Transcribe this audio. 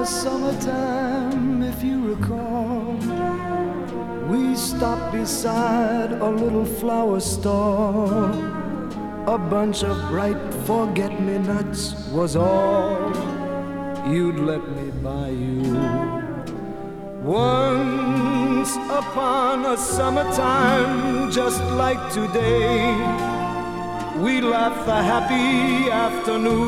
summertime, if you recall, we stopped beside a little flower store. A bunch of bright forget-me-nots was all you'd let me buy you. Once upon a summertime, just like today, we laughed the happy afternoon.